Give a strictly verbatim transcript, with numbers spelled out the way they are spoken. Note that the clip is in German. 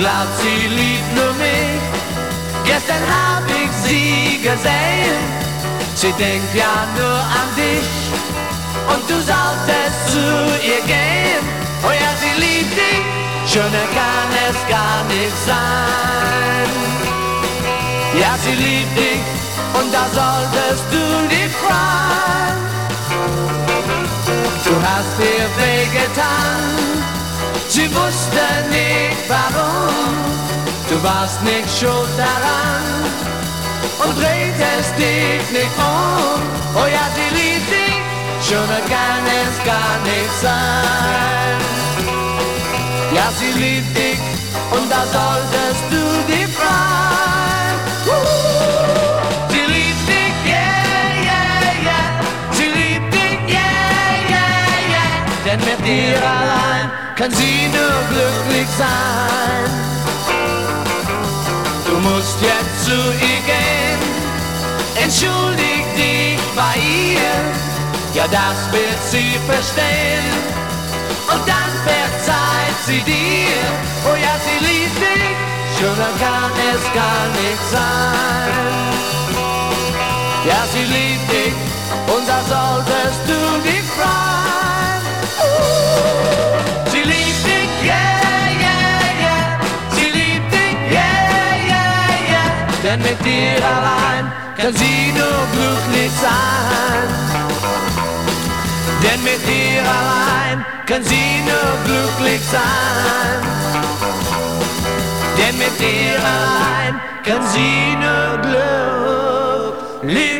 glaubt, sie liebt nur mich. Gestern hab ich sie gesehen. Sie denkt ja nur an dich und du solltest zu ihr gehen. Oh ja, sie liebt dich, schöner kann es gar nicht sein. Ja, sie liebt dich und da solltest du dich freuen. Du hast ihr wehgetan, sie wusste nicht warum. Du warst nicht schuld daran und drehtest dich nicht um. Oh ja, sie liebt dich, schöner kann es gar nicht sein. Ja, sie liebt dich und da solltest du dich freuen. Sie liebt dich, yeah, yeah, yeah. Sie liebt dich, yeah, yeah, yeah. Denn mit dir allein kann sie nur glücklich sein. Du musst jetzt zu ihr gehen, entschuldig dich bei ihr. Ja, das wird sie verstehen und dann verzeiht sie dir. Oh ja, sie liebt dich, schöner kann es gar nicht sein. Ja, sie liebt dich und da solltest du dich freuen. Sie liebt dich, yeah, yeah, yeah. Sie liebt dich, yeah, yeah, yeah. Denn mit dir allein kann sie nur glücklich sein. Denn mit dir allein kann sie nur glücklich sein. Denn mit dir allein kann sie nur glücklich sein.